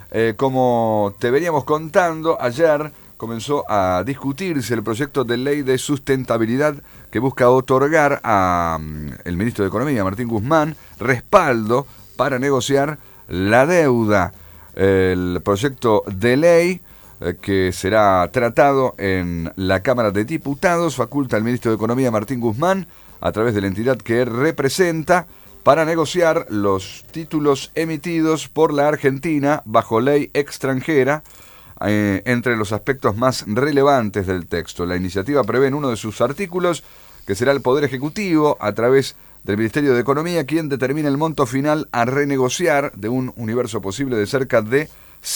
Como te veníamos contando, ayer comenzó a discutirse el proyecto de ley de sustentabilidad que busca otorgar al ministro de Economía, Martín Guzmán, respaldo para negociar la deuda. El proyecto de ley que será tratado en la Cámara de Diputados faculta al ministro de Economía, Martín Guzmán, a través de la entidad que representa, para negociar los títulos emitidos por la Argentina bajo ley extranjera. Entre los aspectos más relevantes del texto, la iniciativa prevé en uno de sus artículos que será el Poder Ejecutivo, a través del Ministerio de Economía, quien determina el monto final a renegociar de un universo posible de cerca de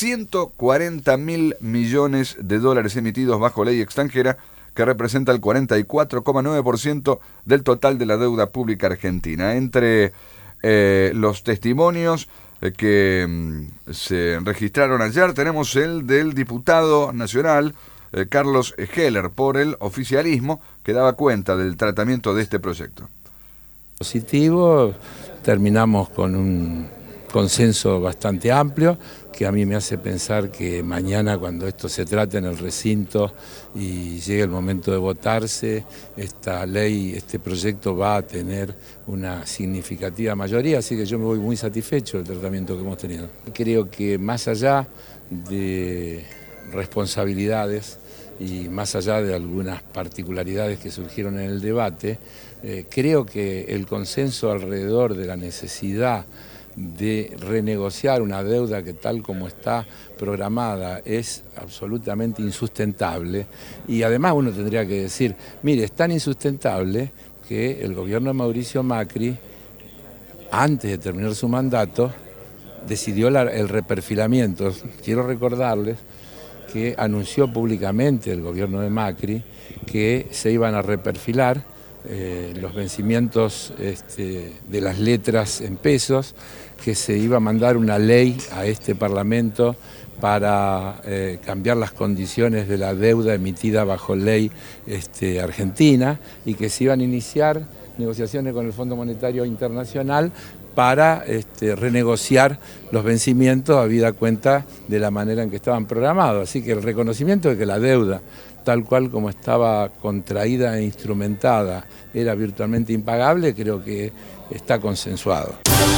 140.000 millones de dólares emitidos bajo ley extranjera, que representa el 44,9% del total de la deuda pública argentina. Entre los testimonios que se registraron ayer, tenemos el del diputado nacional Carlos Heller, por el oficialismo, que daba cuenta del tratamiento de este proyecto. Positivo, terminamos con un consenso bastante amplio, que a mí me hace pensar que mañana, cuando esto se trate en el recinto y llegue el momento de votarse, esta ley, este proyecto va a tener una significativa mayoría, así que yo me voy muy satisfecho del tratamiento que hemos tenido. Creo que más allá de responsabilidades y más allá de algunas particularidades que surgieron en el debate, creo que el consenso alrededor de la necesidad de renegociar una deuda que, tal como está programada, es absolutamente insustentable. Y además uno tendría que decir, mire, es tan insustentable que el gobierno de Mauricio Macri, antes de terminar su mandato, decidió el reperfilamiento. Quiero recordarles que anunció públicamente el gobierno de Macri que se iban a reperfilar los vencimientos de las letras en pesos, que se iba a mandar una ley a este Parlamento para cambiar las condiciones de la deuda emitida bajo ley argentina, y que se iban a iniciar negociaciones con el Fondo Monetario Internacional para renegociar los vencimientos habida cuenta de la manera en que estaban programados. Así que el reconocimiento de que la deuda, tal cual como estaba contraída e instrumentada, era virtualmente impagable, creo que está consensuado.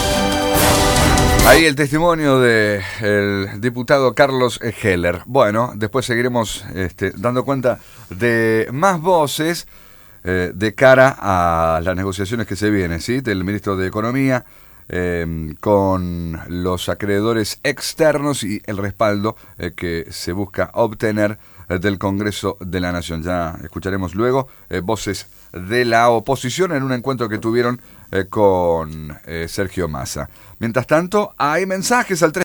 Ahí el testimonio del diputado Carlos Heller. Bueno, después seguiremos dando cuenta de más voces de cara a las negociaciones que se vienen, ¿sí? Del ministro de Economía con los acreedores externos y el respaldo que se busca obtener del Congreso de la Nación. Ya escucharemos luego voces de la oposición en un encuentro que tuvieron con Sergio Massa. Mientras tanto, hay mensajes al